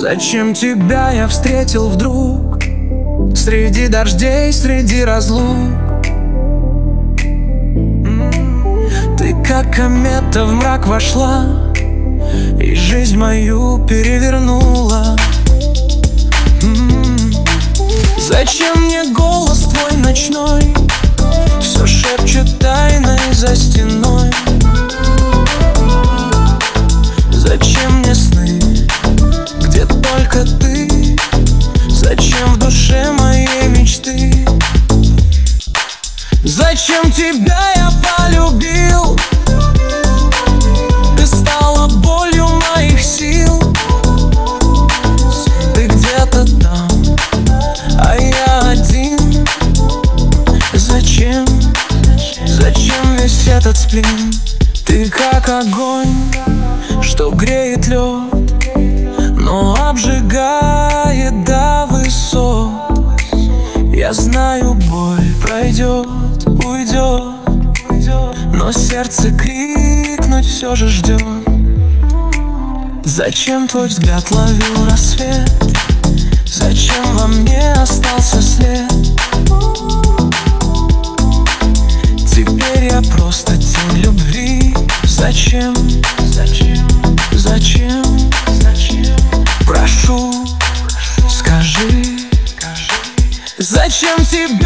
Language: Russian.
Зачем тебя я встретил вдруг? Среди дождей, среди разлук. Ты как комета в мрак вошла и жизнь мою перевернула. Зачем мне голос твой ночной все шепчет тайной за стеной? Зачем мне сны, где только ты? Зачем в душе моей мечты? Зачем тебя я полюбил? Ты стала болью моих сил. Ты где-то там, а я один. Зачем? Зачем весь этот сплин? Ты как огонь, что греет лед, но обжигает до высот. Я знаю, боль пройдет, уйдет, но сердце крикнуть все же ждет. Зачем твой взгляд ловил рассвет? Зачем во мне остался след? Теперь я просто тень любви. Зачем? Зачем? Зачем? Зачем? Прошу, скажи, зачем тебе